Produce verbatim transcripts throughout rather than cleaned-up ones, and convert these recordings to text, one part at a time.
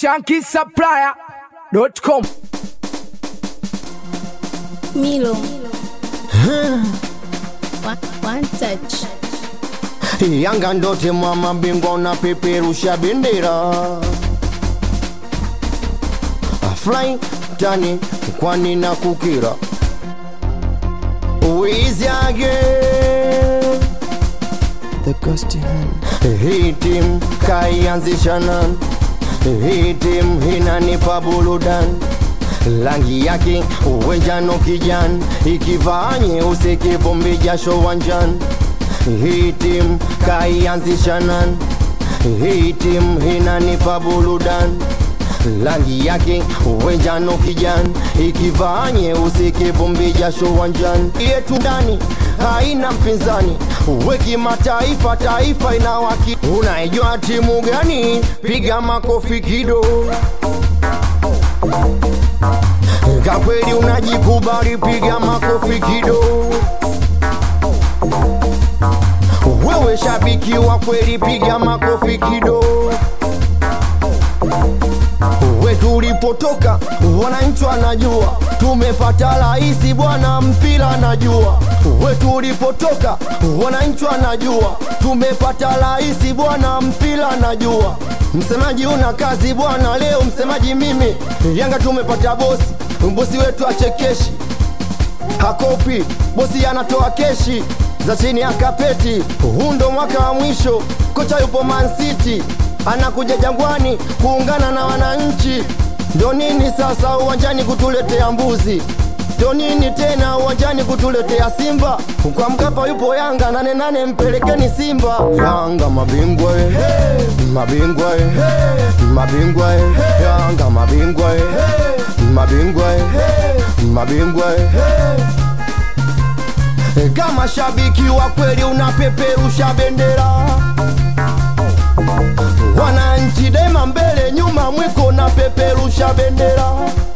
shanky supplier dot com. Milo. one, one touch. Yanga ndote mama bingwa na peperusha bendera. Fly tani kwani na kukira. Wizi again. The Ghost Hand. Hii team kaianzisha nani? Hii team inanipa burudani. Rangi yake uwenjano kijani, ikivaa nyeusi kivumbi jasho wanjani. Hii team kaianzisha nani? Hii team inanipa burudani. Rangi yake uwenjano kijani, ikivaa nyeusi kivumbi jasho wanjani. Yetu ndani haina mpinzani, weki mataifa taifa inawaki. Unaijua timu gani? Piga makofi kido. Kwa kweli unajikubali, piga makofi kido. Wewe shabiki wa kweli, piga makofi kido. We tulipotoka wananchi wanajua, tumepata rais bwana mpira najua. We tulipotoka wananchi wanajua, tumepata rais bwana mpira najua. Msemaji una kazi bwana, leo msemaji mimi. Yanga tumepata bosi, bosi wetu achekeshi, hakopi, bosi anatoa keshi za chini ya kapeti. Hundo mwaka wa mwisho, kocha yupo Man City, anakuja Jangwani kuungana na wananchi. Ndo nini sasa uwanjani kutuletea mbuzi? Ndo nini tena uwanjani kutuletea Simba? Kwa Mkapa yupo Yanga, nane nane mpelekeni Simba. Yanga mabingwa eh, hey. Mabingwa eh, hey. Mabingwa eh, hey. Yanga mabingwa eh, hey. Mabingwa eh, hey. Mabingwa eh, hey. Kama shabiki wa kweli unapeperusha bendera. Wananchi dema mbele nyuma mwiko na peperusha bendera.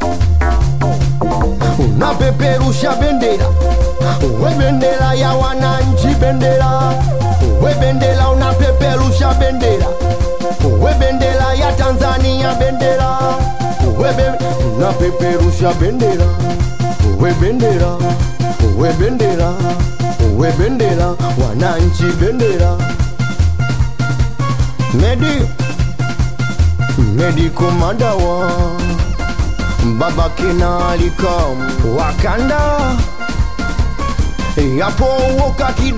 Unapeperusha bendera, we bendera ya wananchi bendera. We bendera unapeperusha bendera, we bendera ya Tanzania bendera. We unapeperusha bendera, we bendera, we bendera, we bendera wananchi bendera. Medi Medi komanda wa Baba Kina alikam Wakanda. Yapo woka kida